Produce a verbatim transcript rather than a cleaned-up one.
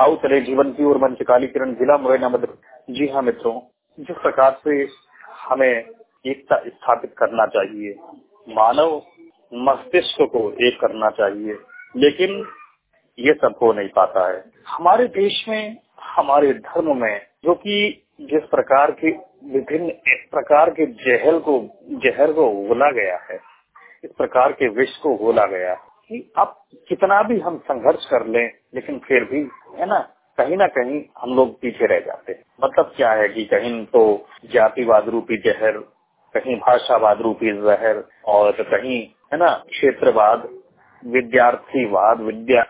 आओ चले जीवन की ओर मंच काली किरण जिला मुरैना मध्य। जी हाँ मित्रों, जिस प्रकार से हमें एकता स्थापित करना चाहिए, मानव मस्तिष्क को एक करना चाहिए, लेकिन ये सब हो नहीं पाता है हमारे देश में, हमारे धर्म में, जो कि जिस प्रकार के विभिन्न एक प्रकार के जहर को जहर को घोला गया है, इस प्रकार के विष को घोला गया कि अब कितना भी हम संघर्ष कर लें, लेकिन फिर भी है ना, कहीं ना कहीं हम लोग पीछे रह जाते हैं। मतलब क्या है कि कहीं तो जातिवाद रूपी जहर, कहीं भाषावाद रूपी जहर, और कहीं है ना क्षेत्रवाद, विद्यार्थीवाद, विद्या